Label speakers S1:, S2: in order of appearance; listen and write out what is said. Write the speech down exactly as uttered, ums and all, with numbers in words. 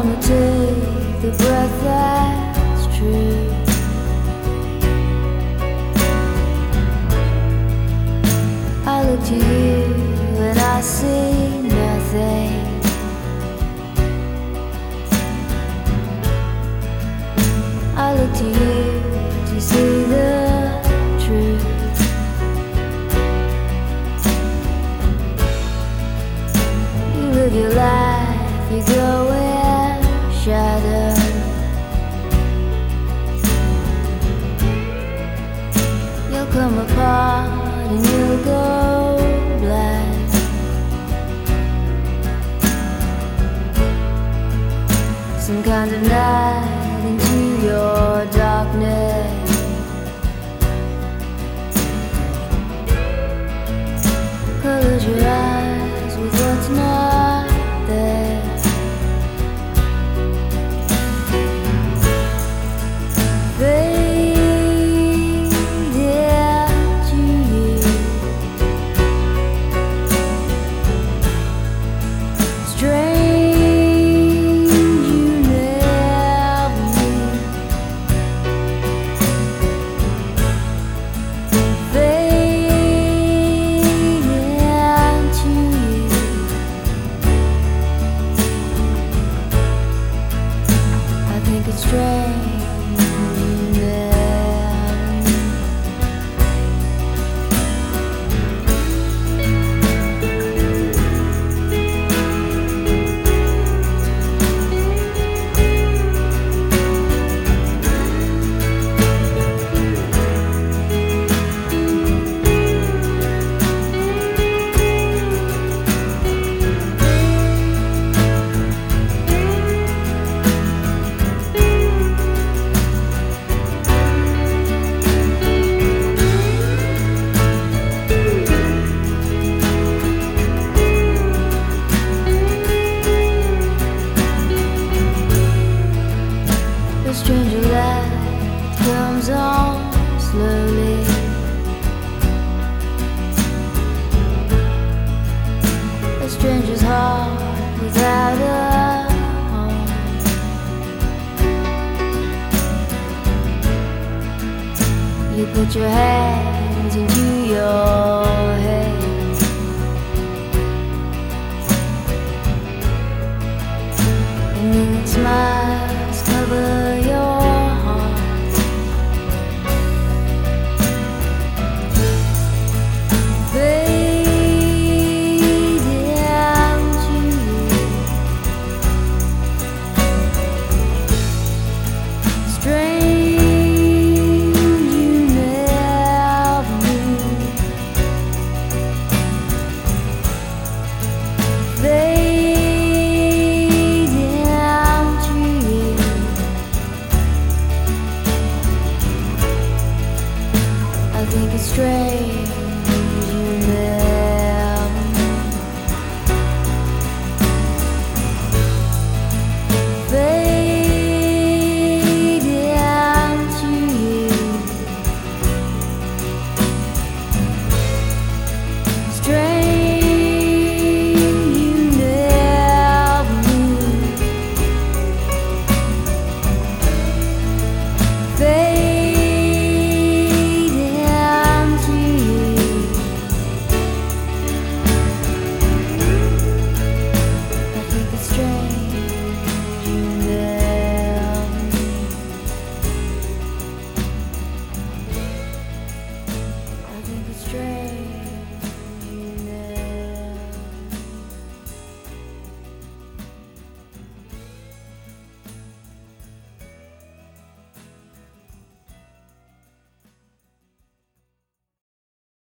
S1: wanna take the breath that's true. I look to you and I see nothing. I look to you to see the truth. You live your life, you go in shadow. You'll come apart and you'll go black. Some kind of night into your darkness. Close your eyes with what's not there. Fade into you. Strange you never meet. Fade into you. I think it's strange you never meet. The stranger light comes on slowly. A stranger's heart without a home. You put your hands into your